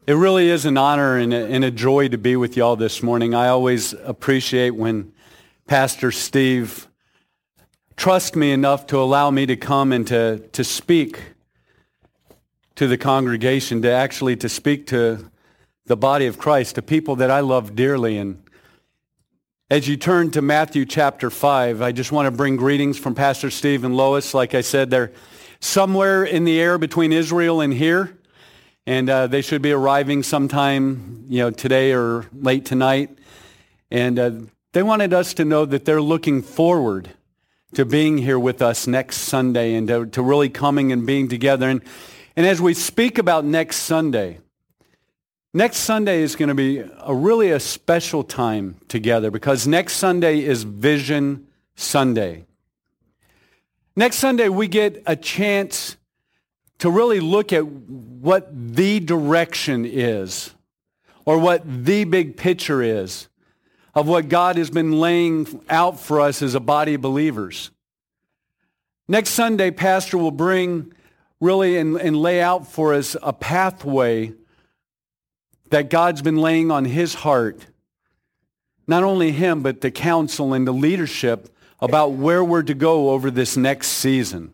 It really is an honor and a joy to be with y'all this morning. I always appreciate when Pastor Steve trusts me enough to allow me to come and to speak to the congregation, to speak to the body of Christ, to people that I love dearly. And as you turn to Matthew chapter 5, I just want to bring greetings from Pastor Steve and Lois. Like I said, they're somewhere in the air between Israel and here. And they should be arriving sometime, today or late tonight. And they wanted us to know that they're looking forward to being here with us next Sunday and to really coming and being together. And as we speak about next Sunday is going to be really a special time together because next Sunday is Vision Sunday. Next Sunday, we get a chance to really look at what the direction is or what the big picture is of what God has been laying out for us as a body of believers. Next Sunday, Pastor will bring really and lay out for us a pathway that God's been laying on his heart. Not only him, but the council and the leadership about where we're to go over this next season.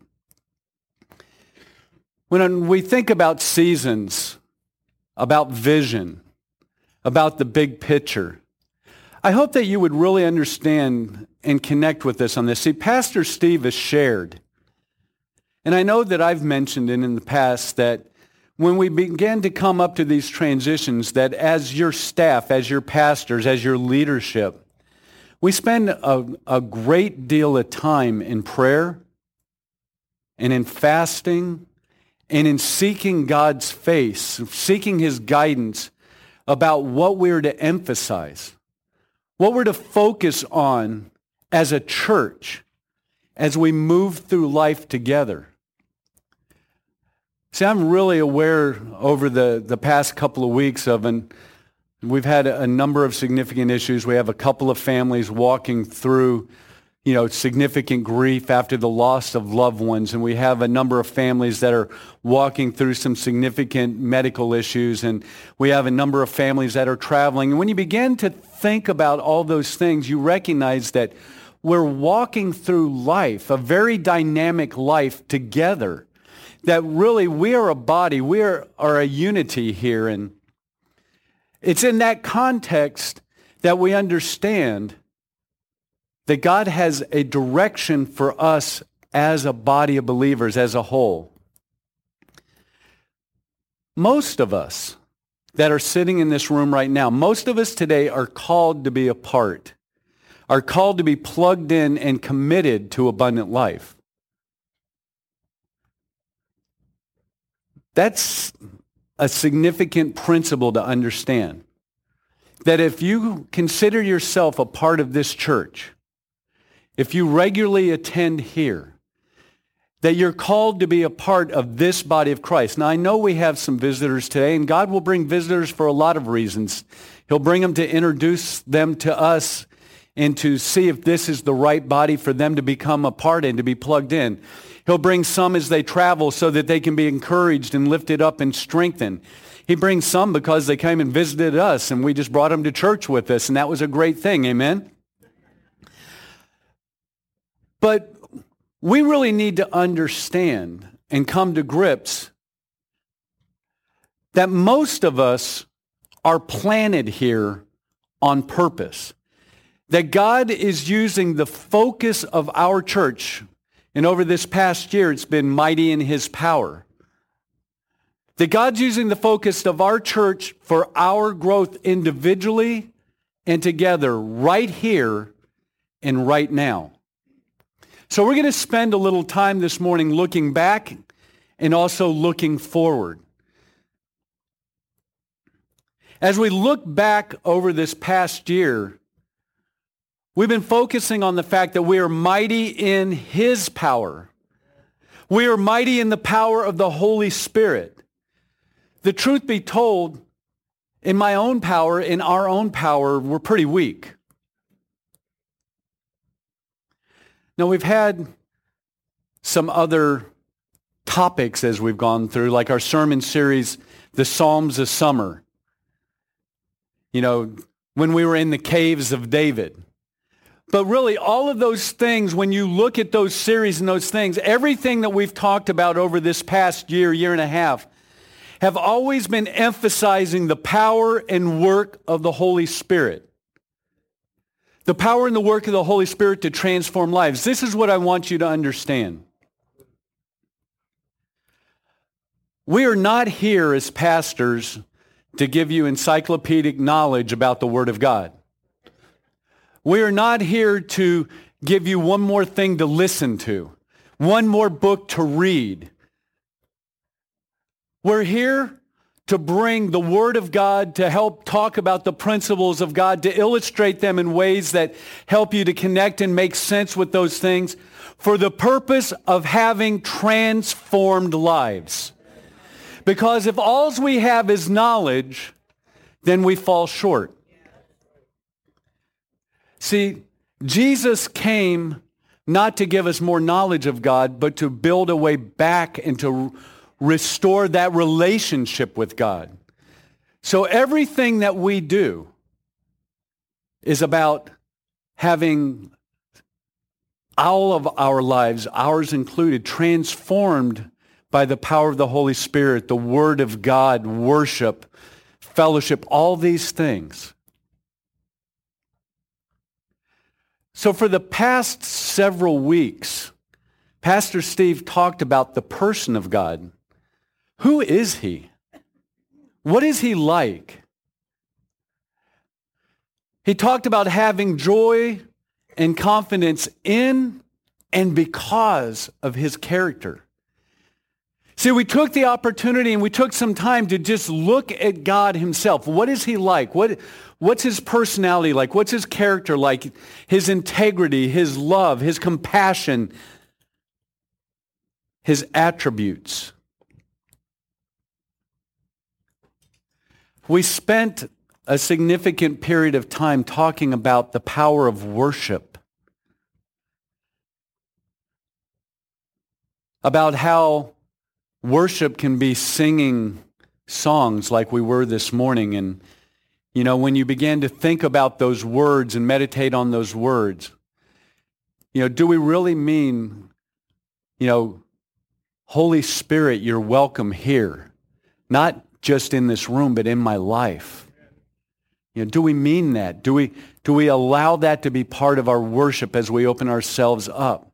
When we think about seasons, about vision, about the big picture, I hope that you would really understand and connect with us on this. See, Pastor Steve has shared, and I know that I've mentioned it in the past, that when we begin to come up to these transitions, that as your staff, as your pastors, as your leadership, we spend a great deal of time in prayer and in fasting and in seeking God's face, seeking his guidance about what we're to emphasize, what we're to focus on as a church as we move through life together. See, I'm really aware over the past couple of weeks we've had a number of significant issues. We have a couple of families walking through significant grief after the loss of loved ones. And we have a number of families that are walking through some significant medical issues. And we have a number of families that are traveling. And when you begin to think about all those things, you recognize that we're walking through life, a very dynamic life together, that really we are a body, we are a unity here. And it's in that context that we understand that God has a direction for us as a body of believers, as a whole. Most of us that are sitting in this room right now, most of us today are called to be a part, are called to be plugged in and committed to abundant life. That's a significant principle to understand. That if you consider yourself a part of this church, if you regularly attend here, that you're called to be a part of this body of Christ. Now, I know we have some visitors today, and God will bring visitors for a lot of reasons. He'll bring them to introduce them to us and to see if this is the right body for them to become a part and to be plugged in. He'll bring some as they travel so that they can be encouraged and lifted up and strengthened. He brings some because they came and visited us, and we just brought them to church with us, and that was a great thing. Amen? But we really need to understand and come to grips that most of us are planted here on purpose. That God is using the focus of our church, and over this past year it's been mighty in his power. That God's using the focus of our church for our growth individually and together right here and right now. So we're going to spend a little time this morning looking back and also looking forward. As we look back over this past year, we've been focusing on the fact that we are mighty in his power. We are mighty in the power of the Holy Spirit. The truth be told, in my own power, in our own power, we're pretty weak. Now, we've had some other topics as we've gone through, like our sermon series, The Psalms of Summer. when we were in the caves of David. But really, all of those things, when you look at those series and those things, everything that we've talked about over this past year and a half, have always been emphasizing the power and work of the Holy Spirit. The power and the work of the Holy Spirit to transform lives. This is what I want you to understand. We are not here as pastors to give you encyclopedic knowledge about the Word of God. We are not here to give you one more thing to listen to, one more book to read. We're here to bring the Word of God, to help talk about the principles of God, to illustrate them in ways that help you to connect and make sense with those things for the purpose of having transformed lives. Because if all we have is knowledge, then we fall short. See, Jesus came not to give us more knowledge of God, but to build a way back and to restore that relationship with God. So everything that we do is about having all of our lives, ours included, transformed by the power of the Holy Spirit, the Word of God, worship, fellowship, all these things. So for the past several weeks, Pastor Steve talked about the person of God. Who is he? What is he like? He talked about having joy and confidence in and because of his character. See, we took the opportunity and we took some time to just look at God himself. What is he like? What's his personality like? What's his character like? His integrity, his love, his compassion, his attributes. We spent a significant period of time talking about the power of worship, about how worship can be singing songs like we were this morning. And, when you began to think about those words and meditate on those words, do we really mean, Holy Spirit, you're welcome here, not just in this room, but in my life? Do we mean that? Do we allow that to be part of our worship as we open ourselves up?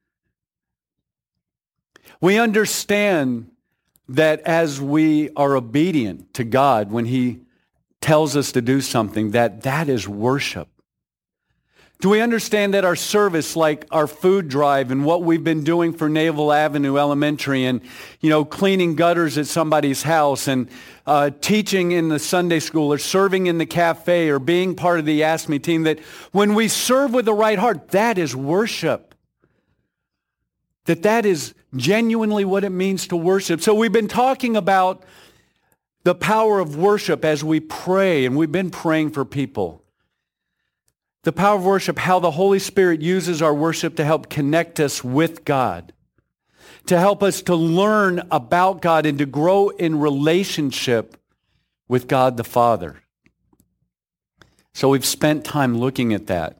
We understand that as we are obedient to God when he tells us to do something, that is worship. Do we understand that our service, like our food drive and what we've been doing for Naval Avenue Elementary and, cleaning gutters at somebody's house and teaching in the Sunday school or serving in the cafe or being part of the Ask Me team, that when we serve with the right heart, that is worship. That is genuinely what it means to worship. So we've been talking about the power of worship as we pray, and we've been praying for people. The power of worship, how the Holy Spirit uses our worship to help connect us with God, to help us to learn about God and to grow in relationship with God the Father. So we've spent time looking at that.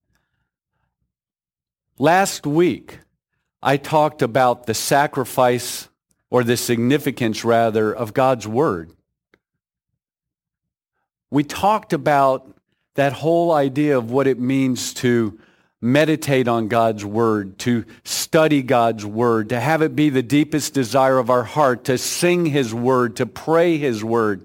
Last week, I talked about the sacrifice, or the significance rather, of God's Word. We talked about that whole idea of what it means to meditate on God's Word, to study God's Word, to have it be the deepest desire of our heart, to sing His Word, to pray His Word.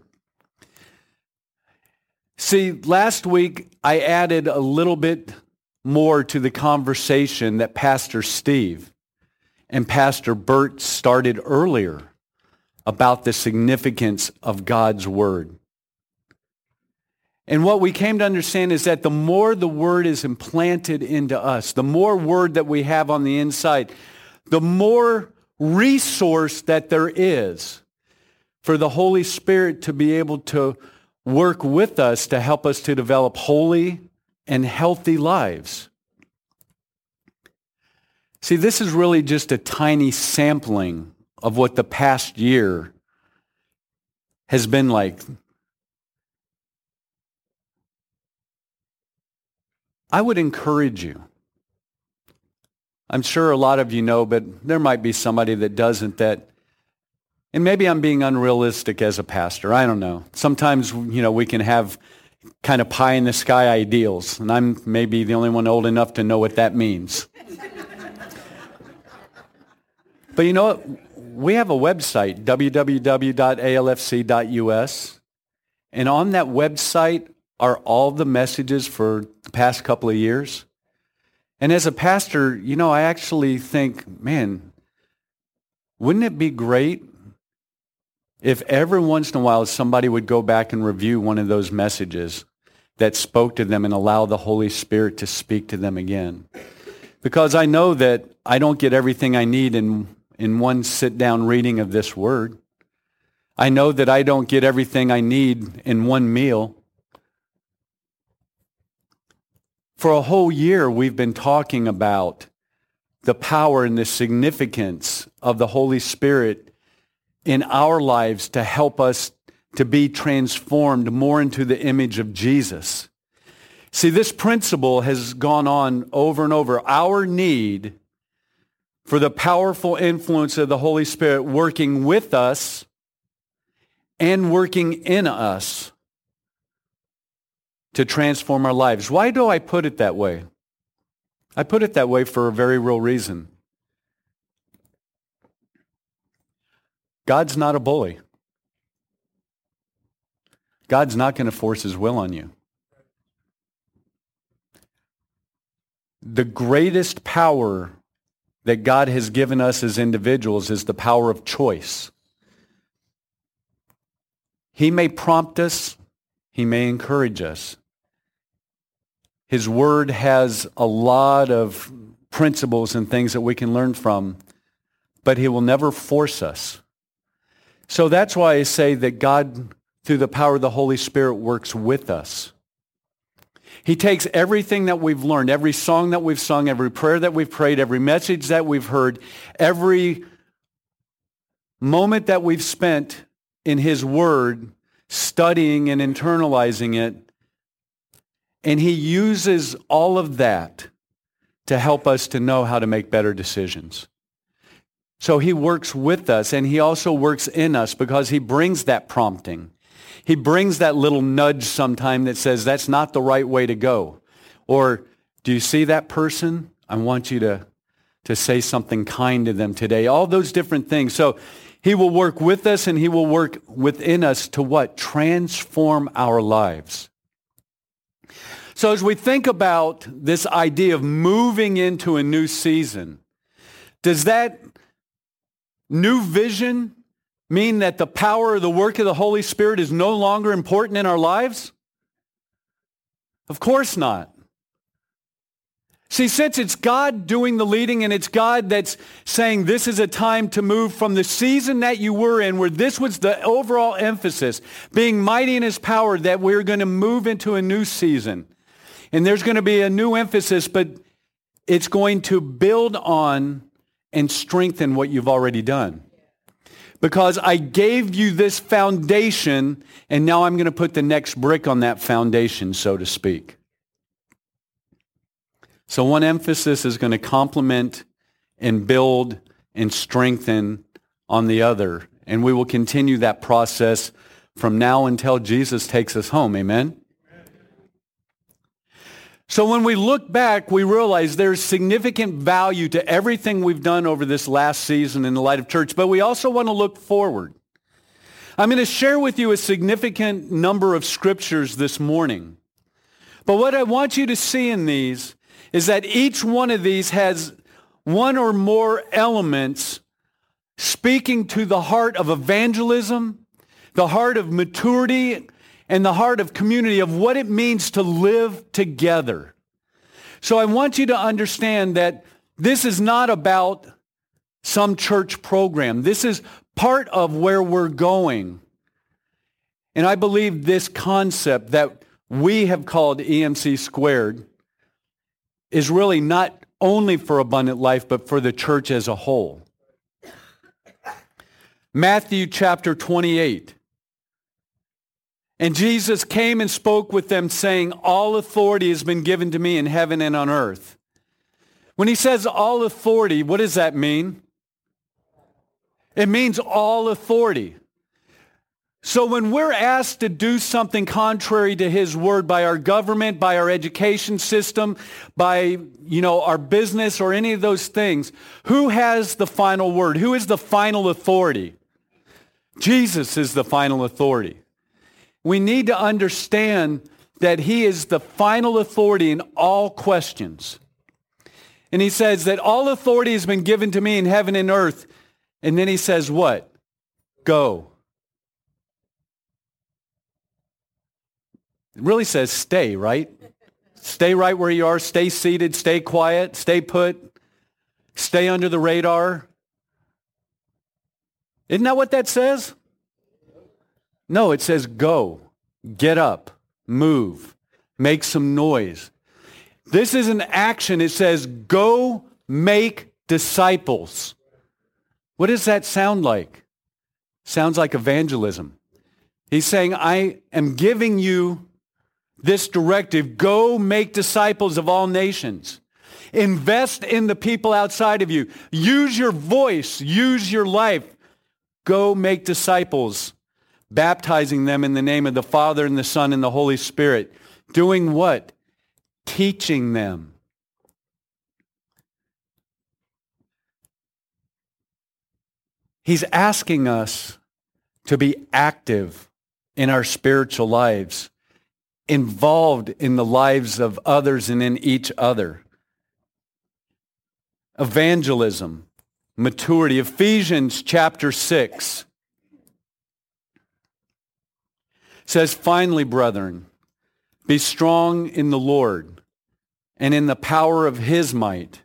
See, last week I added a little bit more to the conversation that Pastor Steve and Pastor Bert started earlier about the significance of God's Word. And what we came to understand is that the more the Word is implanted into us, the more Word that we have on the inside, the more resource that there is for the Holy Spirit to be able to work with us to help us to develop holy and healthy lives. See, this is really just a tiny sampling of what the past year has been like. I would encourage you. I'm sure a lot of you know, but there might be somebody that doesn't, and maybe I'm being unrealistic as a pastor. I don't know. Sometimes, we can have kind of pie in the sky ideals, and I'm maybe the only one old enough to know what that means. But you know what? We have a website, www.alfc.us, and on that website are all the messages for the past couple of years. And as a pastor, I actually think, man, wouldn't it be great if every once in a while somebody would go back and review one of those messages that spoke to them and allow the Holy Spirit to speak to them again? Because I know that I don't get everything I need in one sit-down reading of this word. I know that I don't get everything I need in one meal. For a whole year, we've been talking about the power and the significance of the Holy Spirit in our lives to help us to be transformed more into the image of Jesus. See, this principle has gone on over and over. Our need for the powerful influence of the Holy Spirit working with us and working in us to transform our lives. Why do I put it that way? I put it that way for a very real reason. God's not a bully. God's not going to force his will on you. The greatest power that God has given us as individuals is the power of choice. He may prompt us. He may encourage us. His word has a lot of principles and things that we can learn from, but he will never force us. So that's why I say that God, through the power of the Holy Spirit, works with us. He takes everything that we've learned, every song that we've sung, every prayer that we've prayed, every message that we've heard, every moment that we've spent in his word, studying and internalizing it, and he uses all of that to help us to know how to make better decisions. So he works with us, and he also works in us because he brings that prompting. He brings that little nudge sometime that says, that's not the right way to go. Or, do you see that person? I want you to say something kind to them today. All those different things. So he will work with us, and he will work within us to what? Transform our lives. So as we think about this idea of moving into a new season, does that new vision mean that the power of the work of the Holy Spirit is no longer important in our lives? Of course not. See, since it's God doing the leading and it's God that's saying this is a time to move from the season that you were in, where this was the overall emphasis, being mighty in his power, that we're going to move into a new season. And there's going to be a new emphasis, but it's going to build on and strengthen what you've already done. Because I gave you this foundation, and now I'm going to put the next brick on that foundation, so to speak. So one emphasis is going to complement and build and strengthen on the other. And we will continue that process from now until Jesus takes us home. Amen? So when we look back, we realize there's significant value to everything we've done over this last season in the Light of Church, but we also want to look forward. I'm going to share with you a significant number of scriptures this morning. But what I want you to see in these is that each one of these has one or more elements speaking to the heart of evangelism, the heart of maturity, and the heart of community, of what it means to live together. So I want you to understand that this is not about some church program. This is part of where we're going. And I believe this concept that we have called EMC Squared is really not only for Abundant Life, but for the church as a whole. Matthew chapter 28. And Jesus came and spoke with them, saying, all authority has been given to me in heaven and on earth. When he says all authority, what does that mean? It means all authority. So when we're asked to do something contrary to his word by our government, by our education system, by, our business or any of those things, who has the final word? Who is the final authority? Jesus is the final authority. We need to understand that he is the final authority in all questions. And he says that all authority has been given to me in heaven and earth. And then he says what? Go. It really says stay, right? Stay right where you are. Stay seated. Stay quiet. Stay put. Stay under the radar. Isn't that what that says? No, it says go. Get up. Move. Make some noise. This is an action. It says go make disciples. What does that sound like? Sounds like evangelism. He's saying, I am giving you this directive. Go make disciples of all nations. Invest in the people outside of you. Use your voice. Use your life. Go make disciples, baptizing them in the name of the Father and the Son and the Holy Spirit. Doing what? Teaching them. He's asking us to be active in our spiritual lives, involved in the lives of others and in each other. Evangelism, maturity. Ephesians chapter 6 says, finally, brethren, be strong in the Lord and in the power of his might,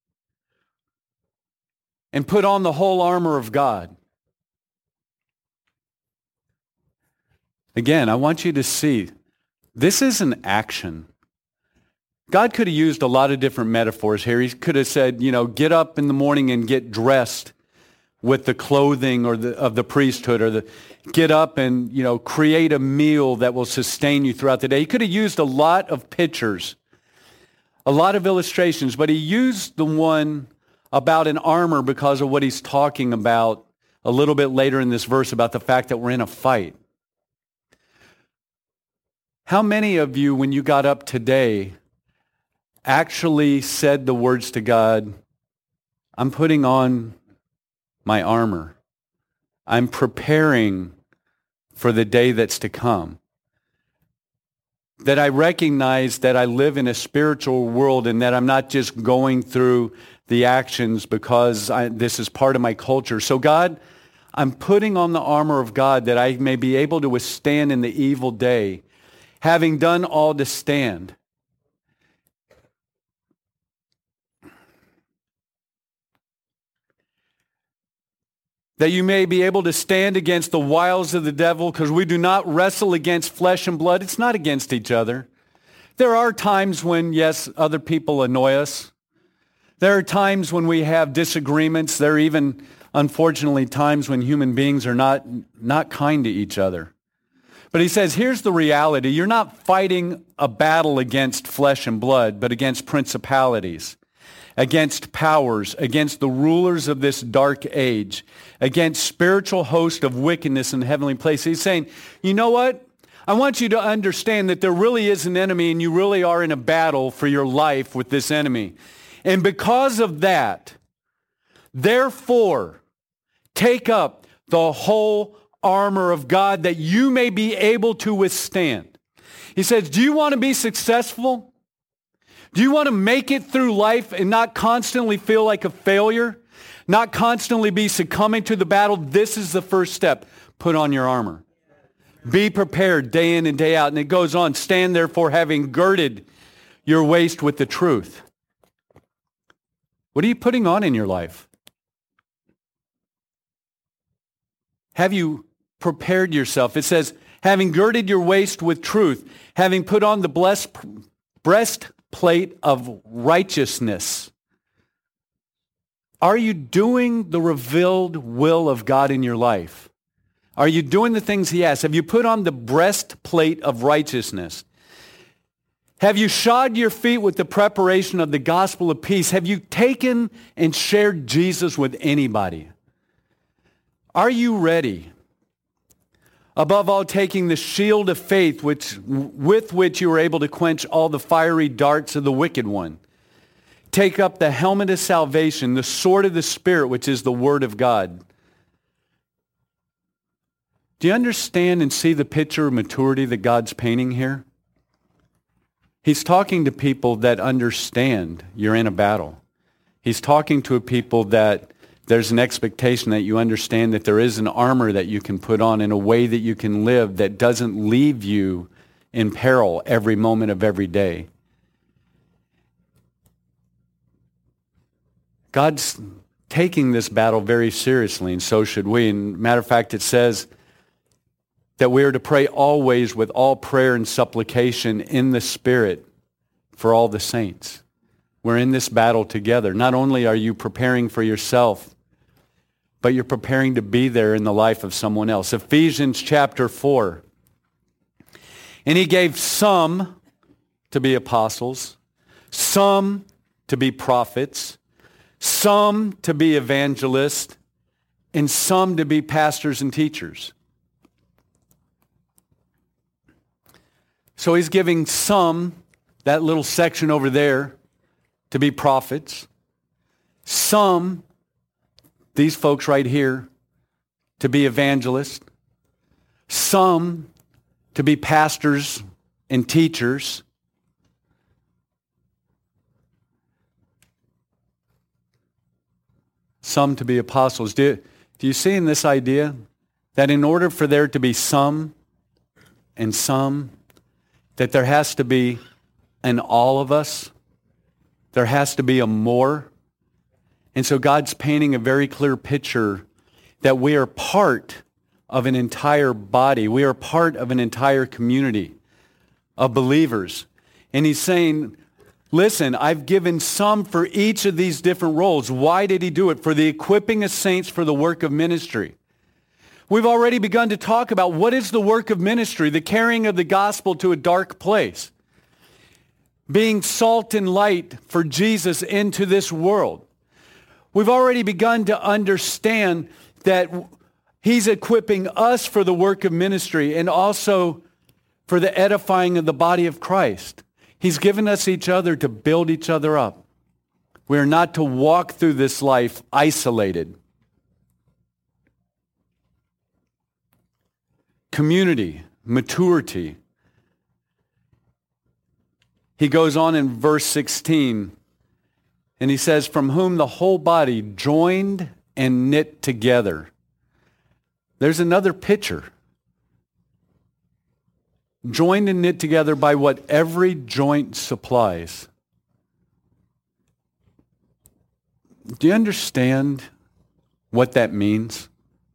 and put on the whole armor of God. Again, I want you to see, this is an action. God could have used a lot of different metaphors here. He could have said, get up in the morning and get dressed with the clothing of the priesthood, or get up and, create a meal that will sustain you throughout the day. He could have used a lot of pictures, a lot of illustrations, but he used the one about an armor because of what he's talking about a little bit later in this verse about the fact that we're in a fight. How many of you, when you got up today, actually said the words to God, I'm putting on my armor. I'm preparing for the day that's to come. That I recognize that I live in a spiritual world and that I'm not just going through the actions because this is part of my culture. So God, I'm putting on the armor of God that I may be able to withstand in the evil day, having done all to stand. That you may be able to stand against the wiles of the devil, because we do not wrestle against flesh and blood. It's not against each other. There are times when, yes, other people annoy us. There are times when we have disagreements. There are even, unfortunately, times when human beings are not kind to each other. But he says, here's the reality. You're not fighting a battle against flesh and blood, but against principalities, against powers, against the rulers of this dark age, against spiritual hosts of wickedness in heavenly places. He's saying, you know what? I want you to understand that there really is an enemy, and you really are in a battle for your life with this enemy. And because of that, therefore, take up the whole armor of God that you may be able to withstand. He says, do you want to be successful? Do you want to make it through life and not constantly feel like a failure? Not constantly be succumbing to the battle? This is the first step. Put on your armor. Be prepared day in and day out. And it goes on, stand therefore having girded your waist with the truth. What are you putting on in your life? Have you prepared yourself? It says, having girded your waist with truth, having put on the breastplate of righteousness. Are you doing the revealed will of God in your life? Are you doing the things he asks? Have you put on the breastplate of righteousness? Have you shod your feet with the preparation of the gospel of peace? Have you taken and shared Jesus with anybody? Are you ready? Above all, taking the shield of faith with which you are able to quench all the fiery darts of the wicked one. Take up the helmet of salvation, the sword of the Spirit, which is the word of God. Do you understand and see the picture of maturity that God's painting here? He's talking to people that understand you're in a battle. He's talking to people that there's an expectation that you understand that there is an armor that you can put on in a way that you can live that doesn't leave you in peril every moment of every day. God's taking this battle very seriously, and so should we. And matter of fact, it says that we are to pray always with all prayer and supplication in the Spirit for all the saints. We're in this battle together. Not only are you preparing for yourself, but you're preparing to be there in the life of someone else. Ephesians chapter 4. And he gave some to be apostles, some to be prophets, some to be evangelists, and some to be pastors and teachers. So he's giving some, that little section over there, to be prophets, some, these folks right here, to be evangelists, some to be pastors and teachers, some to be apostles. Do you see in this idea that in order for there to be some and some, that there has to be an all of us, there has to be a more? And so God's painting a very clear picture that we are part of an entire body. We are part of an entire community of believers. And he's saying, listen, I've given some for each of these different roles. Why did he do it? For the equipping of saints for the work of ministry. We've already begun to talk about what is the work of ministry, the carrying of the gospel to a dark place, being salt and light for Jesus into this world. We've already begun to understand that he's equipping us for the work of ministry and also for the edifying of the body of Christ. He's given us each other to build each other up. We are not to walk through this life isolated. Community, maturity. He goes on in verse 16, and he says, from whom the whole body joined and knit together. There's another picture. Joined and knit together by what every joint supplies. Do you understand what that means?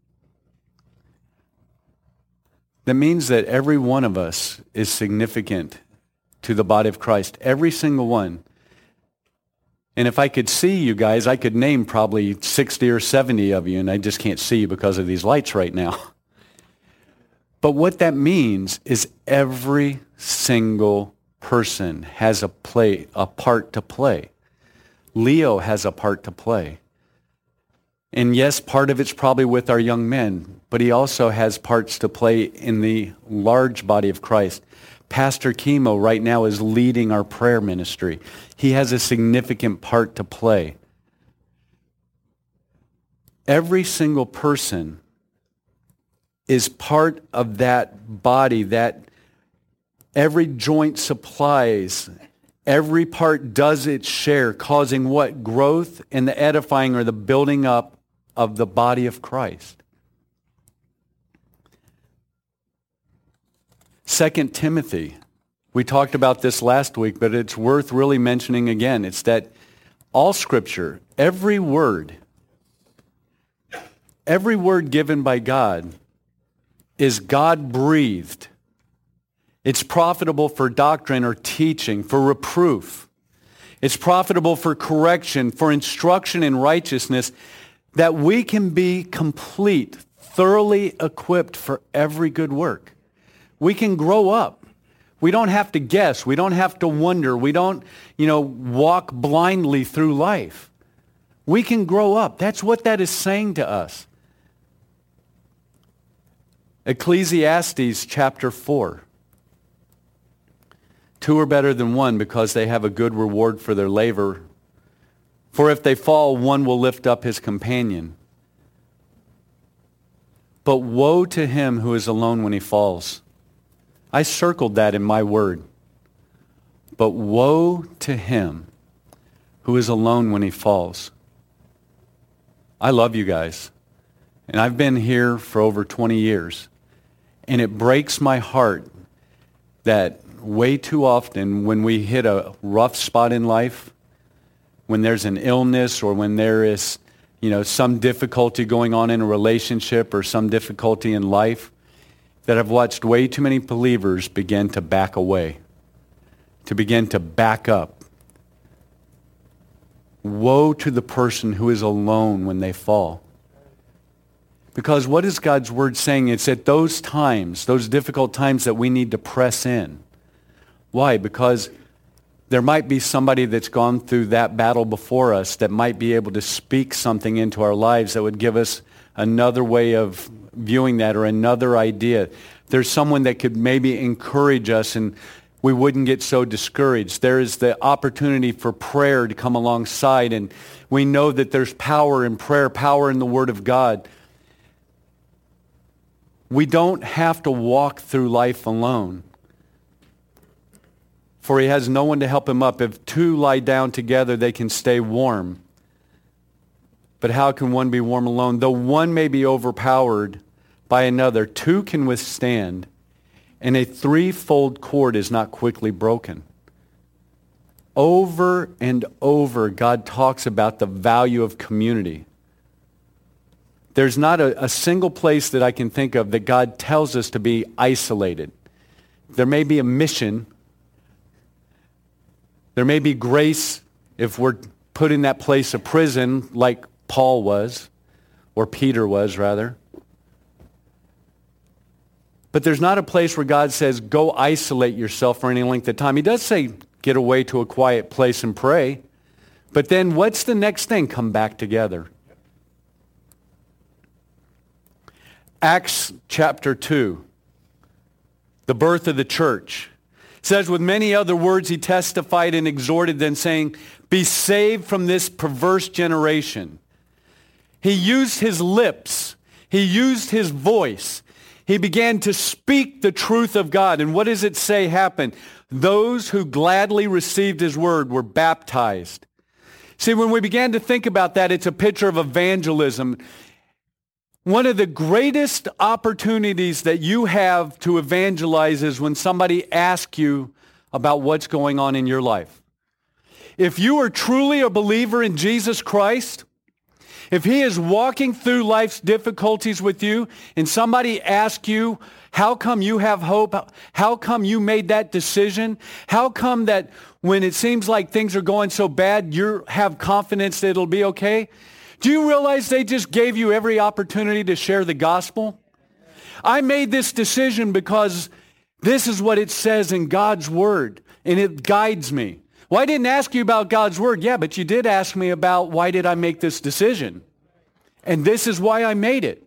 That means that every one of us is significant to the body of Christ. Every single one. And if I could see you guys, I could name probably 60 or 70 of you, and I just can't see you because of these lights right now. But what that means is every single person has a part to play. Leo has a part to play. And yes, part of it's probably with our young men, but he also has parts to play in the large body of Christ. Pastor Chemo right now is leading our prayer ministry. He has a significant part to play. Every single person is part of that body, that every joint supplies, every part does its share, causing what? Growth and the edifying or the building up of the body of Christ. 2 Timothy, we talked about this last week, but it's worth really mentioning again. It's that all Scripture, every word given by God is God-breathed. It's profitable for doctrine or teaching, for reproof. It's profitable for correction, for instruction in righteousness, that we can be complete, thoroughly equipped for every good work. We can grow up. We don't have to guess. We don't have to wonder. We don't, walk blindly through life. We can grow up. That's what that is saying to us. Ecclesiastes chapter 4. 2 are better than one because they have a good reward for their labor. For if they fall, one will lift up his companion. But woe to him who is alone when he falls. I circled that in my word. But woe to him who is alone when he falls. I love you guys. And I've been here for over 20 years. And it breaks my heart that way too often when we hit a rough spot in life, when there's an illness or when there is, some difficulty going on in a relationship or some difficulty in life, that I've watched way too many believers begin to back away, to begin to back up. Woe to the person who is alone when they fall. Because what is God's word saying? It's at those times, those difficult times, that we need to press in. Why? Because there might be somebody that's gone through that battle before us that might be able to speak something into our lives that would give us another way of viewing that or another idea. There's someone that could maybe encourage us and we wouldn't get so discouraged. There is the opportunity for prayer to come alongside, and we know that there's power in prayer, power in the Word of God. We don't have to walk through life alone, for he has no one to help him up. If two lie down together, they can stay warm. But how can one be warm alone? Though one may be overpowered by another, two can withstand, and a threefold cord is not quickly broken. Over and over, God talks about the value of community. There's not a single place that I can think of that God tells us to be isolated. There may be a mission. There may be grace if we're put in that place of prison like Paul was, or Peter was, rather. But there's not a place where God says, go isolate yourself for any length of time. He does say, get away to a quiet place and pray. But then what's the next thing? Come back together. Acts chapter 2, the birth of the church. It says, with many other words he testified and exhorted them, saying, be saved from this perverse generation. He used his lips. He used his voice. He began to speak the truth of God. And what does it say happened? Those who gladly received his word were baptized. See, when we began to think about that, it's a picture of evangelism. One of the greatest opportunities that you have to evangelize is when somebody asks you about what's going on in your life. If you are truly a believer in Jesus Christ, if he is walking through life's difficulties with you and somebody asks you, how come you have hope? How come you made that decision? How come that when it seems like things are going so bad, you have confidence that it'll be okay? Do you realize they just gave you every opportunity to share the gospel? I made this decision because this is what it says in God's word, and it guides me. Well, I didn't ask you about God's word. Yeah, but you did ask me about why did I make this decision? And this is why I made it.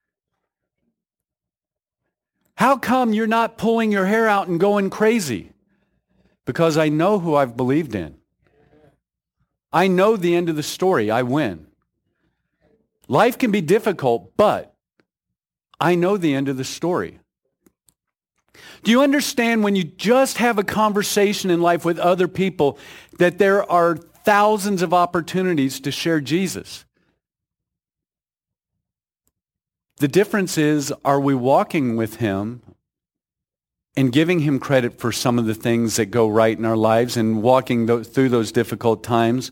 How come you're not pulling your hair out and going crazy? Because I know who I've believed in. I know the end of the story. I win. Life can be difficult, but I know the end of the story. Do you understand when you just have a conversation in life with other people that there are thousands of opportunities to share Jesus? The difference is, are we walking with him and giving him credit for some of the things that go right in our lives and walking through those difficult times,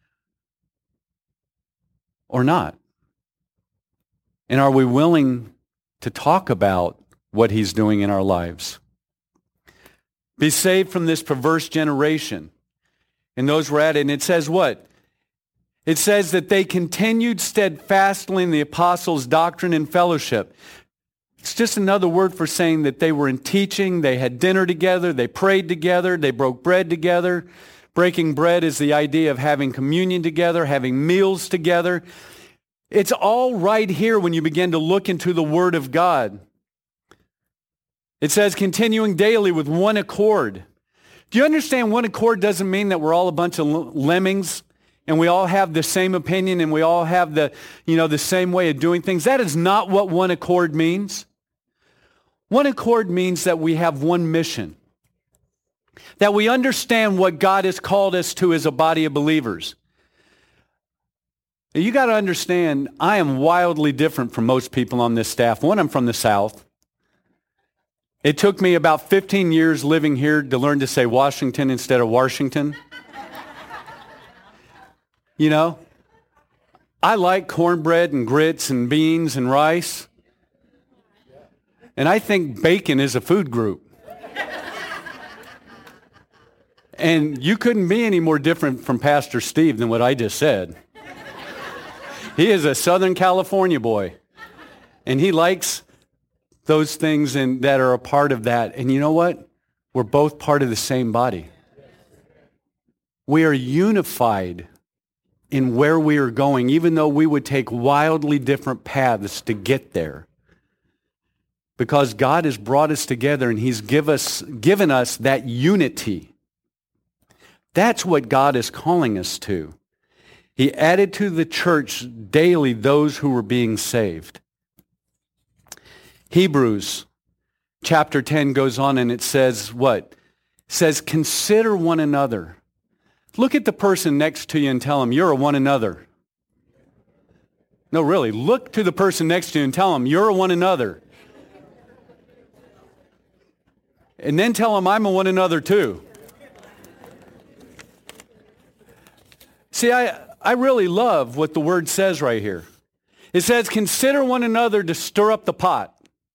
or not? And are we willing to talk about what he's doing in our lives? Be saved from this perverse generation. And those were at it. And it says what? It says that they continued steadfastly in the apostles' doctrine and fellowship. It's just another word for saying that they were in teaching, they had dinner together, they prayed together, they broke bread together. Breaking bread is the idea of having communion together, having meals together. It's all right here when you begin to look into the Word of God. It says continuing daily with one accord. Do you understand one accord doesn't mean that we're all a bunch of lemmings and we all have the same opinion and we all have the same way of doing things? That is not what one accord means. One accord means that we have one mission, that we understand what God has called us to as a body of believers. You got to understand, I am wildly different from most people on this staff. One, I'm from the South. It took me about 15 years living here to learn to say Washington instead of Washington. I like cornbread and grits and beans and rice. And I think bacon is a food group. And you couldn't be any more different from Pastor Steve than what I just said. He is a Southern California boy. And he likes those things that are a part of that. And you know what? We're both part of the same body. We are unified in where we are going, even though we would take wildly different paths to get there. Because God has brought us together and He's given us that unity. That's what God is calling us to. He added to the church daily those who were being saved. Hebrews chapter 10 goes on and it says what? It says, consider one another. Look at the person next to you and tell them, you're a one another. No, really, look to the person next to you and tell them, you're a one another. And then tell them, I'm a one another too. See, I really love what the word says right here. It says, consider one another to stir up the pot.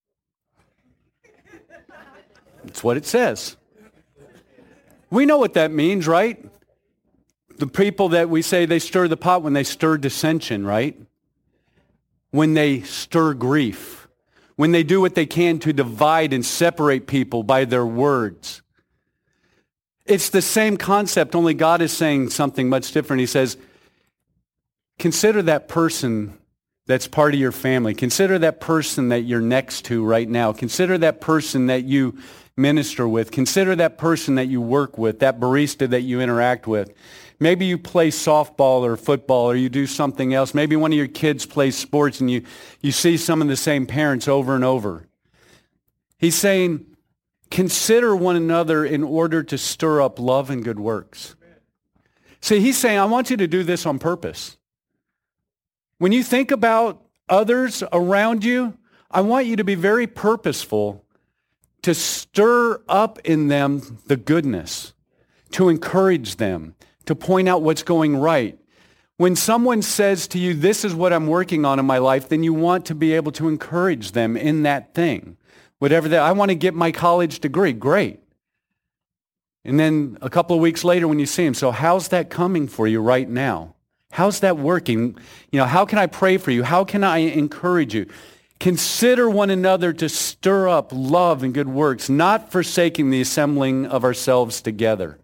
That's what it says. We know what that means, right? The people that we say they stir the pot when they stir dissension, right? When they stir grief. When they do what they can to divide and separate people by their words. It's the same concept, only God is saying something much different. He says, consider that person that's part of your family. Consider that person that you're next to right now. Consider that person that you minister with. Consider that person that you work with, that barista that you interact with. Maybe you play softball or football or you do something else. Maybe one of your kids plays sports and you see some of the same parents over and over. He's saying, consider one another in order to stir up love and good works. See, he's saying, I want you to do this on purpose. When you think about others around you, I want you to be very purposeful to stir up in them the goodness, to encourage them, to point out what's going right. When someone says to you, this is what I'm working on in my life, then you want to be able to encourage them in that thing. Whatever that, I want to get my college degree. Great. And then a couple of weeks later when you see him, so how's that coming for you right now? How's that working? How can I pray for you? How can I encourage you? Consider one another to stir up love and good works, not forsaking the assembling of ourselves together.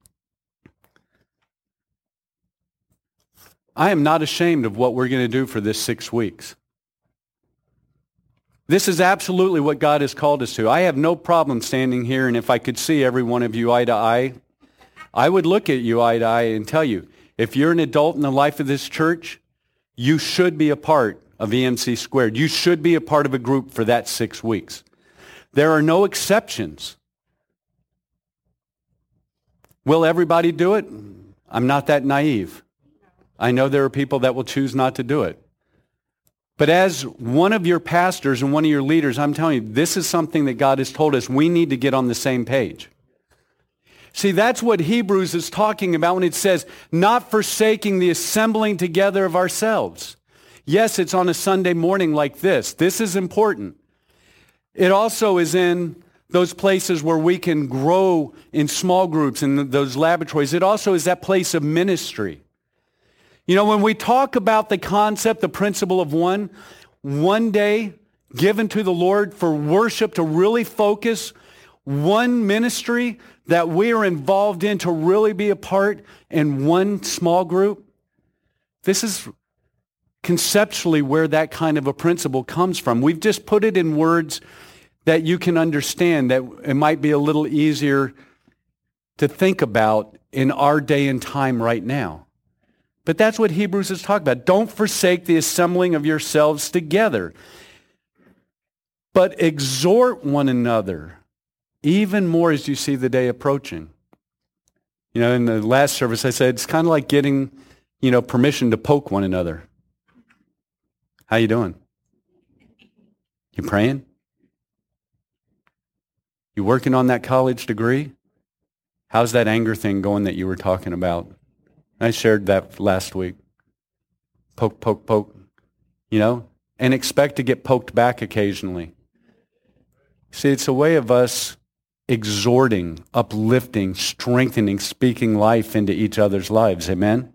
I am not ashamed of what we're going to do for this 6 weeks. This is absolutely what God has called us to. I have no problem standing here, and if I could see every one of you eye to eye, I would look at you eye to eye and tell you, if you're an adult in the life of this church, you should be a part of EMC Squared. You should be a part of a group for that 6 weeks. There are no exceptions. Will everybody do it? I'm not that naive. I know there are people that will choose not to do it. But as one of your pastors and one of your leaders, I'm telling you, this is something that God has told us we need to get on the same page. See, that's what Hebrews is talking about when it says, not forsaking the assembling together of ourselves. Yes, it's on a Sunday morning like this. This is important. It also is in those places where we can grow in small groups, in those laboratories. It also is that place of ministry. You know, when we talk about the concept, the principle of one day given to the Lord for worship to really focus, one ministry that we are involved in to really be a part in one small group, this is conceptually where that kind of a principle comes from. We've just put it in words that you can understand, that it might be a little easier to think about in our day and time right now. But that's what Hebrews is talking about. Don't forsake the assembling of yourselves together, but exhort one another, even more as you see the day approaching. You know, in the last service I said it's kind of like getting, permission to poke one another. How you doing? You praying? You working on that college degree? How's that anger thing going that you were talking about? I shared that last week. Poke, poke, poke, and expect to get poked back occasionally. See, it's a way of us exhorting, uplifting, strengthening, speaking life into each other's lives. Amen?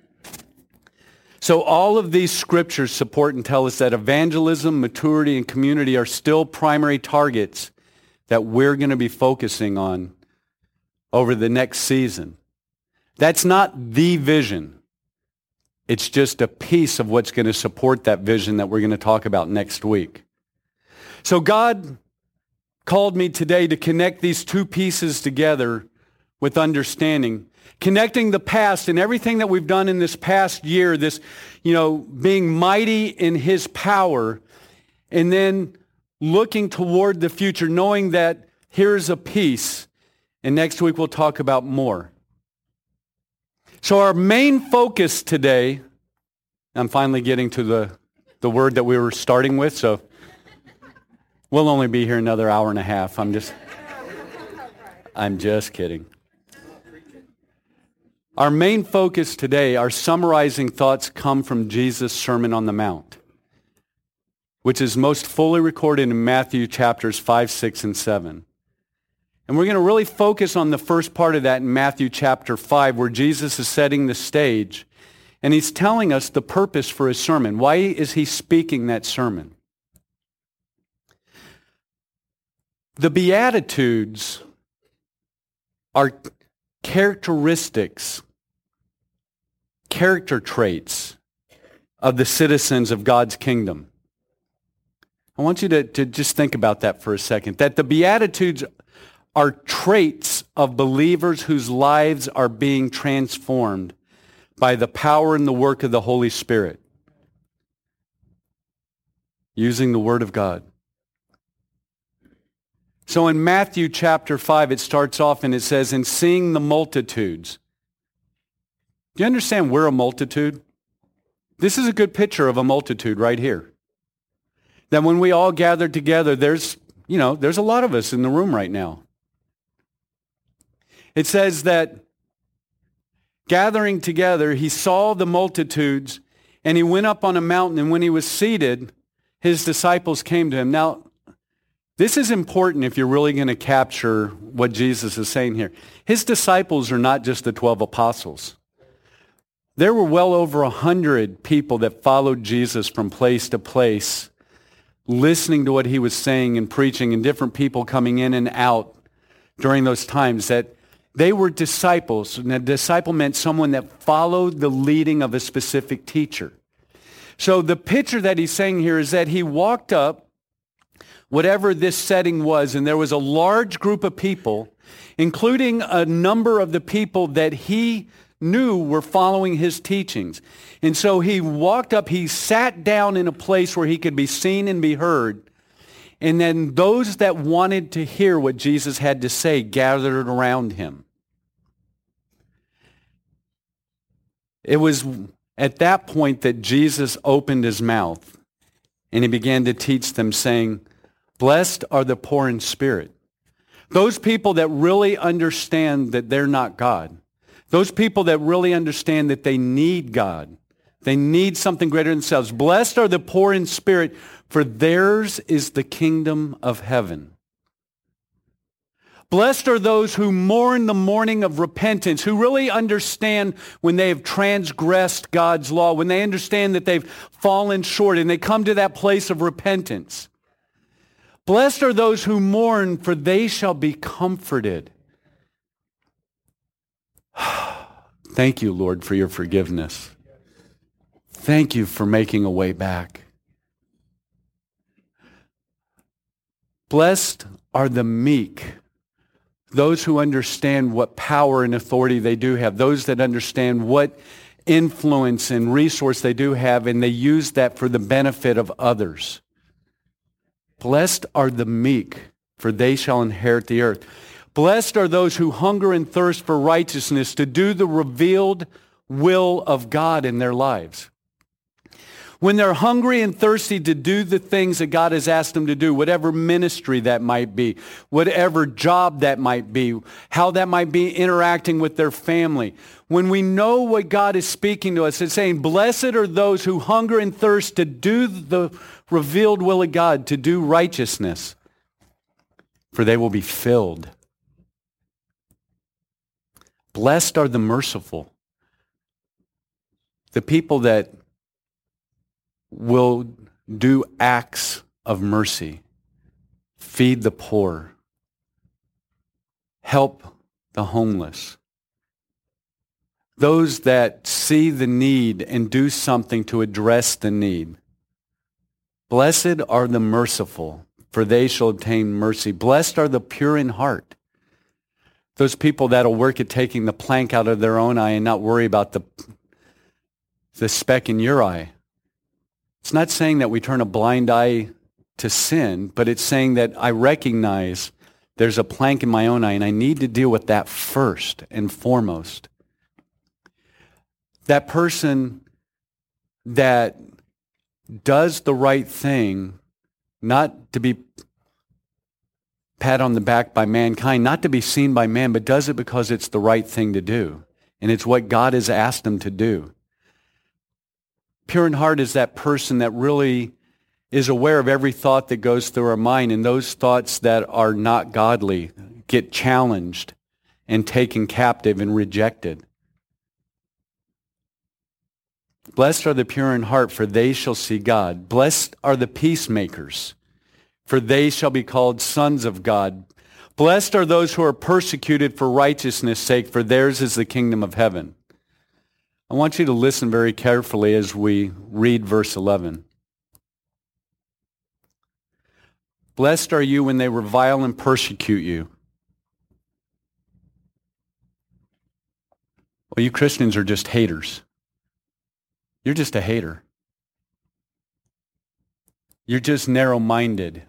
So all of these scriptures support and tell us that evangelism, maturity, and community are still primary targets that we're going to be focusing on over the next season. That's not the vision. It's just a piece of what's going to support that vision that we're going to talk about next week. So God called me today to connect these two pieces together with understanding. Connecting the past and everything that we've done in this past year, this, being mighty in his power, and then looking toward the future, knowing that here's a piece, and next week we'll talk about more. So our main focus today, I'm finally getting to the word that we were starting with, so we'll only be here another hour and a half. I'm just kidding. Our main focus today, our summarizing thoughts come from Jesus' Sermon on the Mount, which is most fully recorded in Matthew chapters 5, 6, and 7. And we're going to really focus on the first part of that in Matthew chapter 5, where Jesus is setting the stage, and he's telling us the purpose for his sermon. Why is he speaking that sermon? The Beatitudes are characteristics, character traits of the citizens of God's kingdom. I want you to just think about that for a second, that the Beatitudes are traits of believers whose lives are being transformed by the power and the work of the Holy Spirit, using the Word of God. So in Matthew chapter 5, it starts off and it says, "And seeing the multitudes." Do you understand we're a multitude? This is a good picture of a multitude right here. That when we all gather together, there's a lot of us in the room right now. It says that gathering together, he saw the multitudes, and he went up on a mountain, and when he was seated, his disciples came to him. Now, this is important if you're really going to capture what Jesus is saying here. His disciples are not just the 12 apostles. There were well over 100 people that followed Jesus from place to place, listening to what he was saying and preaching, and different people coming in and out during those times, that they were disciples. And a disciple meant someone that followed the leading of a specific teacher. So the picture that he's saying here is that he walked up, whatever this setting was, and there was a large group of people, including a number of the people that he knew were following his teachings. And so he walked up, he sat down in a place where he could be seen and be heard. And then those that wanted to hear what Jesus had to say gathered around him. It was at that point that Jesus opened his mouth and he began to teach them, saying, "Blessed are the poor in spirit." Those people that really understand that they're not God. Those people that really understand that they need God. They need something greater than themselves. Blessed are the poor in spirit, for theirs is the kingdom of heaven. Blessed are those who mourn the mourning of repentance, who really understand when they have transgressed God's law, when they understand that they've fallen short and they come to that place of repentance. Blessed are those who mourn, for they shall be comforted. Thank you, Lord, for your forgiveness. Thank you for making a way back. Blessed are the meek, those who understand what power and authority they do have, those that understand what influence and resource they do have, and they use that for the benefit of others. Blessed are the meek, for they shall inherit the earth. Blessed are those who hunger and thirst for righteousness, to do the revealed will of God in their lives. When they're hungry and thirsty to do the things that God has asked them to do, whatever ministry that might be, whatever job that might be, how that might be interacting with their family. When we know what God is speaking to us, it's saying, blessed are those who hunger and thirst to do the revealed will of God, to do righteousness, for they will be filled. Blessed are the merciful, the people that will do acts of mercy, feed the poor, help the homeless. Those that see the need and do something to address the need. Blessed are the merciful, for they shall obtain mercy. Blessed are the pure in heart. Those people that'll work at taking the plank out of their own eye and not worry about the speck in your eye. It's not saying that we turn a blind eye to sin, but it's saying that I recognize there's a plank in my own eye and I need to deal with that first and foremost. That person that does the right thing, not to be pat on the back by mankind, not to be seen by man, but does it because it's the right thing to do. And it's what God has asked them to do. Pure in heart is that person that really is aware of every thought that goes through our mind, and those thoughts that are not godly get challenged and taken captive and rejected. Blessed are the pure in heart, for they shall see God. Blessed are the peacemakers, for they shall be called sons of God. Blessed are those who are persecuted for righteousness' sake, for theirs is the kingdom of heaven. I want you to listen very carefully as we read verse 11. Blessed are you when they revile and persecute you. Well, you Christians are just haters. You're just a hater. You're just narrow-minded.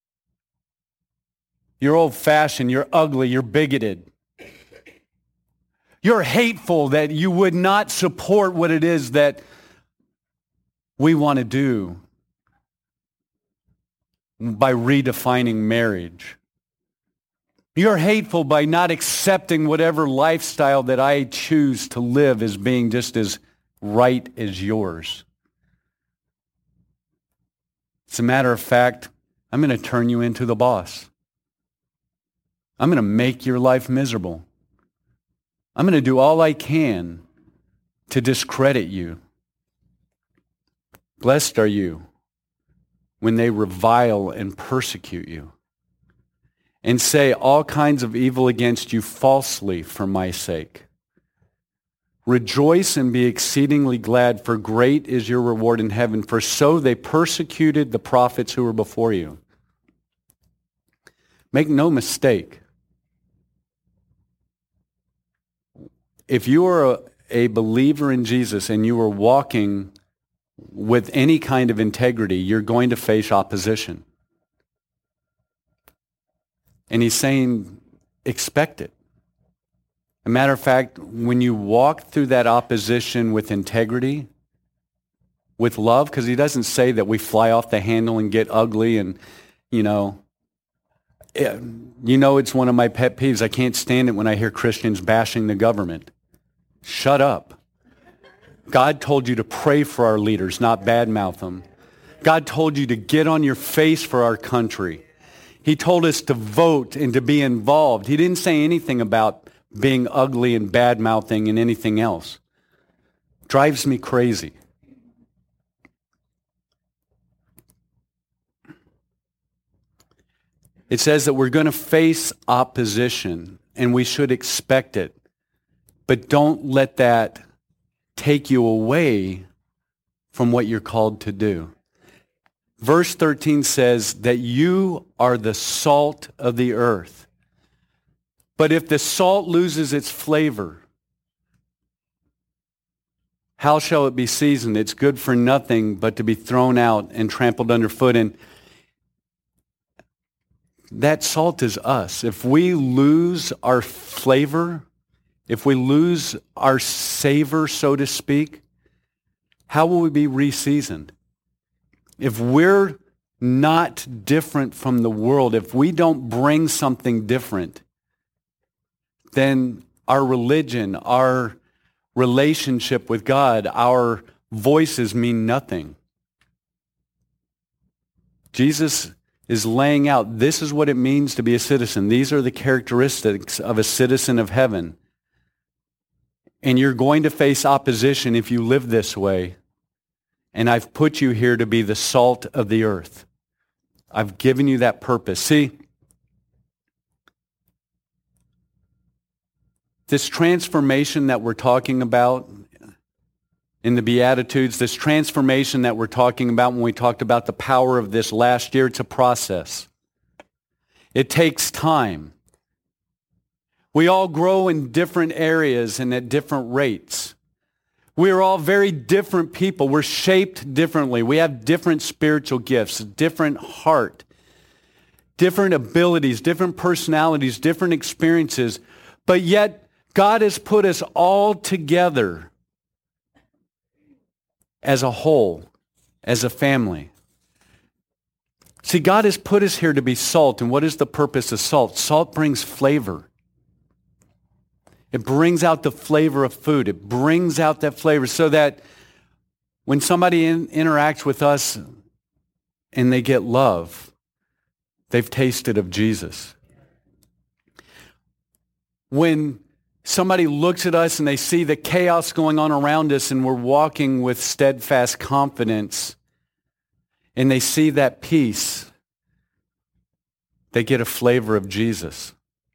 You're old-fashioned. You're ugly. You're bigoted. You're hateful that you would not support what it is that we want to do by redefining marriage. You're hateful by not accepting whatever lifestyle that I choose to live as being just as right as yours. As a matter of fact, I'm going to turn you into the boss. I'm going to make your life miserable. I'm going to do all I can to discredit you. Blessed are you when they revile and persecute you and say all kinds of evil against you falsely for my sake. Rejoice and be exceedingly glad, for great is your reward in heaven, for so they persecuted the prophets who were before you. Make no mistake. If you are a believer in Jesus and you are walking with any kind of integrity, you're going to face opposition. And he's saying, expect it. As a matter of fact, when you walk through that opposition with integrity, with love, because he doesn't say that we fly off the handle and get ugly and, it's one of my pet peeves. I can't stand it when I hear Christians bashing the government. Shut up. God told you to pray for our leaders, not badmouth them. God told you to get on your face for our country. He told us to vote and to be involved. He didn't say anything about being ugly and bad-mouthing and anything else. Drives me crazy. It says that we're going to face opposition, and we should expect it. But don't let that take you away from what you're called to do. Verse 13 says that you are the salt of the earth. But if the salt loses its flavor, how shall it be seasoned? It's good for nothing but to be thrown out and trampled underfoot. And that salt is us. If we lose our flavor, if we lose our savor, so to speak, how will we be reseasoned? If we're not different from the world, if we don't bring something different, then our religion, our relationship with God, our voices mean nothing. Jesus is laying out, this is what it means to be a citizen. These are the characteristics of a citizen of heaven. And you're going to face opposition if you live this way. And I've put you here to be the salt of the earth. I've given you that purpose. See, this transformation that we're talking about in the Beatitudes, this transformation that we're talking about when we talked about the power of this last year, it's a process. It takes time. We all grow in different areas and at different rates. We are all very different people. We're shaped differently. We have different spiritual gifts, different heart, different abilities, different personalities, different experiences. But yet, God has put us all together as a whole, as a family. See, God has put us here to be salt. And what is the purpose of salt? Salt brings flavor. It brings out the flavor of food. It brings out that flavor so that when somebody interacts with us and they get love, they've tasted of Jesus. When somebody looks at us and they see the chaos going on around us and we're walking with steadfast confidence and they see that peace, they get a flavor of Jesus.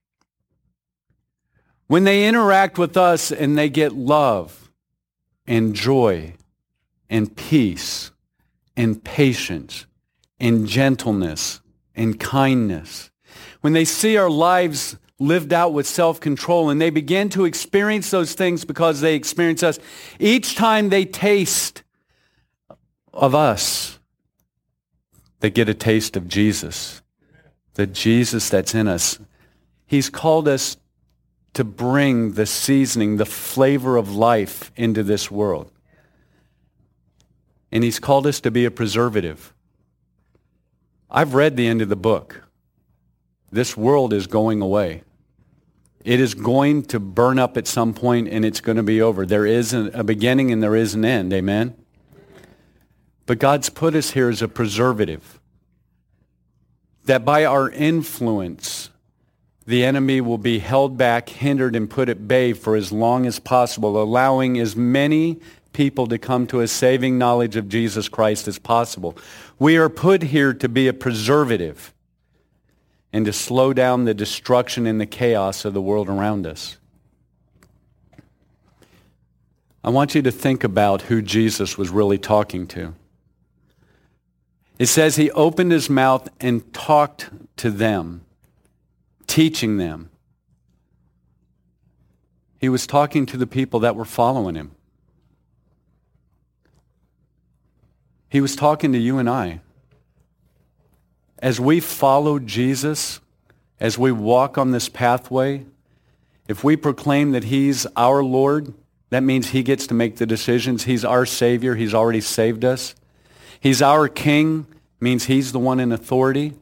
When they interact with us and they get love and joy and peace and patience and gentleness and kindness, when they see our lives lived out with self-control and they begin to experience those things because they experience us, each time they taste of us, they get a taste of Jesus, the Jesus that's in us. He's called us to bring the seasoning, the flavor of life into this world. And he's called us to be a preservative. I've read the end of the book. This world is going away. It is going to burn up at some point and it's going to be over. There is a beginning and there is an end. Amen? But God's put us here as a preservative. That by our influence, the enemy will be held back, hindered, and put at bay for as long as possible, allowing as many people to come to a saving knowledge of Jesus Christ as possible. We are put here to be a preservative and to slow down the destruction and the chaos of the world around us. I want you to think about who Jesus was really talking to. It says he opened his mouth and talked to them, teaching them. He was talking to the people that were following him. He was talking to you and I. As we follow Jesus, as we walk on this pathway, if we proclaim that he's our Lord, that means he gets to make the decisions. He's our Savior. He's already saved us. He's our King, means he's the one in authority.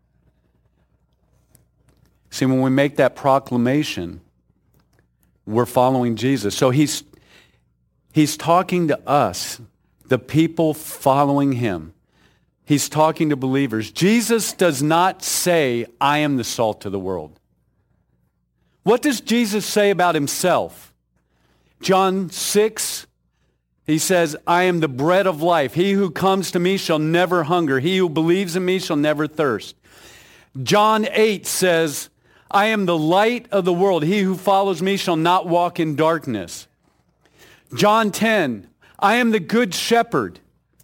See, when we make that proclamation, we're following Jesus. So he's talking to us, the people following him. He's talking to believers. Jesus does not say, I am the salt of the world. What does Jesus say about himself? John 6, he says, I am the bread of life. He who comes to me shall never hunger. He who believes in me shall never thirst. John 8 says, I am the light of the world. He who follows me shall not walk in darkness. John 10, I am the good shepherd.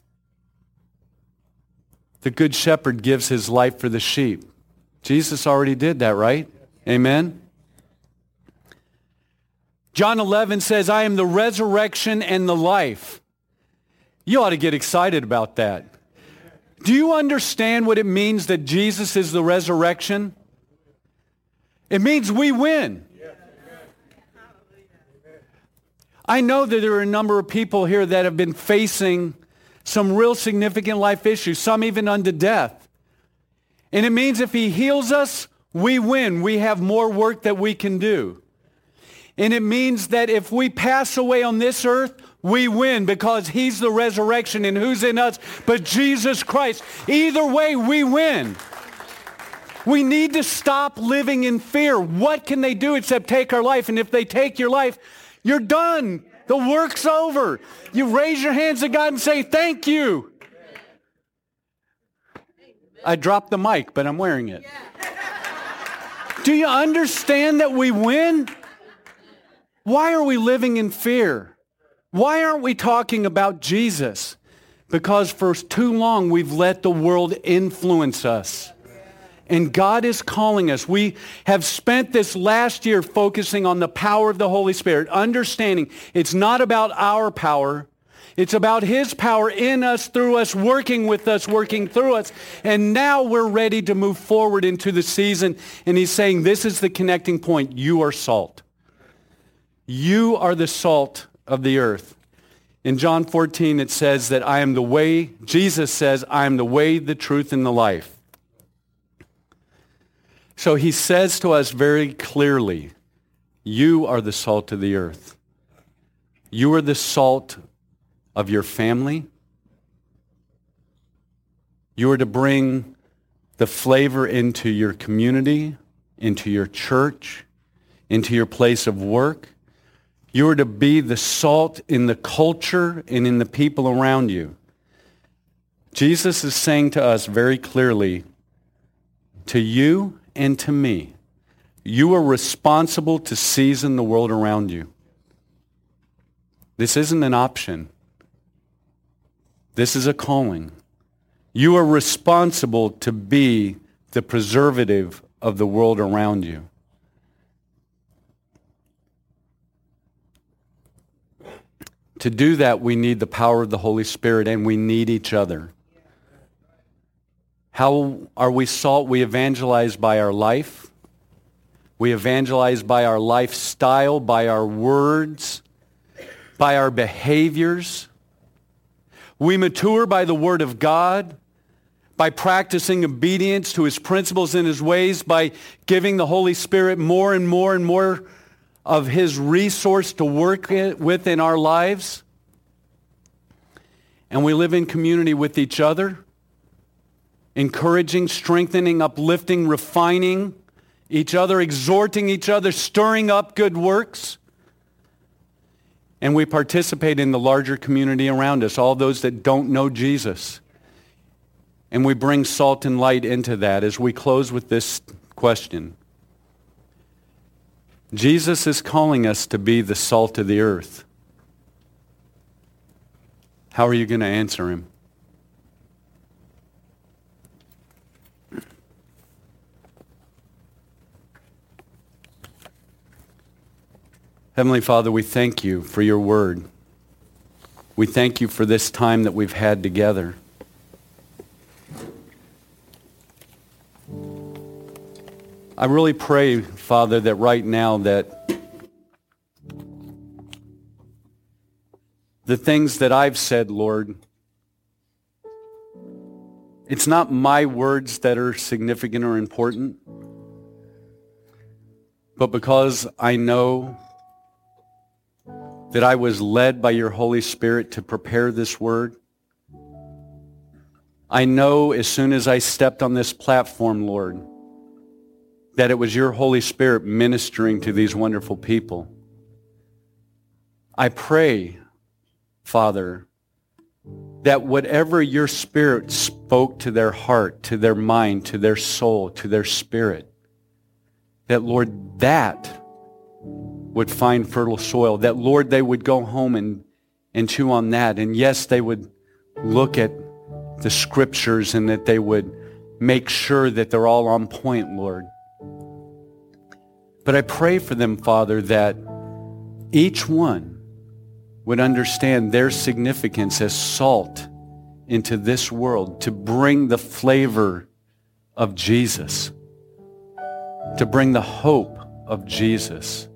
The good shepherd gives his life for the sheep. Jesus already did that, right? Amen? John 11 says, I am the resurrection and the life. You ought to get excited about that. Do you understand what it means that Jesus is the resurrection? It means we win. I know that there are a number of people here that have been facing some real significant life issues, some even unto death. And it means if he heals us, we win. We have more work that we can do. And it means that if we pass away on this earth, we win because he's the resurrection, and who's in us but Jesus Christ. Either way, we win. We need to stop living in fear. What can they do except take our life? And if they take your life, you're done. The work's over. You raise your hands to God and say, thank you. I dropped the mic, but I'm wearing it. Do you understand that we win? Why are we living in fear? Why aren't we talking about Jesus? Because for too long we've let the world influence us. And God is calling us. We have spent this last year focusing on the power of the Holy Spirit, understanding it's not about our power. It's about his power in us, through us, working with us, working through us. And now we're ready to move forward into the season. And he's saying, this is the connecting point. You are salt. You are the salt of the earth. In John 14, it says that I am the way. Jesus says, I am the way, the truth, and the life. So he says to us very clearly, you are the salt of the earth. You are the salt of your family. You are to bring the flavor into your community, into your church, into your place of work. You are to be the salt in the culture and in the people around you. Jesus is saying to us very clearly, to you and to me, you are responsible to season the world around you. This isn't an option. This is a calling. You are responsible to be the preservative of the world around you. To do that, we need the power of the Holy Spirit, and we need each other. How are we salt? We evangelize by our life. We evangelize by our lifestyle, by our words, by our behaviors. We mature by the Word of God, by practicing obedience to his principles and his ways, by giving the Holy Spirit more and more and more of his resource to work with in our lives. And we live in community with each other, encouraging, strengthening, uplifting, refining each other, exhorting each other, stirring up good works. And we participate in the larger community around us, all those that don't know Jesus. And we bring salt and light into that as we close with this question. Jesus is calling us to be the salt of the earth. How are you going to answer him? Heavenly Father, we thank you for your word. We thank you for this time that we've had together. I really pray, Father, that right now that the things that I've said, Lord, it's not my words that are significant or important, but because I know that I was led by your Holy Spirit to prepare this word, I know as soon as I stepped on this platform, Lord, that it was your Holy Spirit ministering to these wonderful people. I pray, Father, that whatever your Spirit spoke to their heart, to their mind, to their soul, to their spirit, that, Lord, that would find fertile soil, that, Lord, they would go home and chew on that. And yes, they would look at the scriptures and that they would make sure that they're all on point, Lord. But I pray for them, Father, that each one would understand their significance as salt into this world, to bring the flavor of Jesus, to bring the hope of Jesus.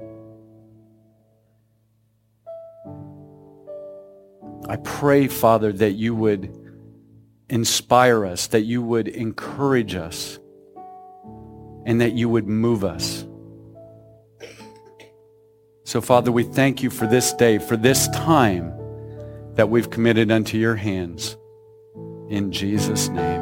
I pray, Father, that you would inspire us, that you would encourage us, and that you would move us. So, Father, we thank you for this day, for this time that we've committed unto your hands. In Jesus' name.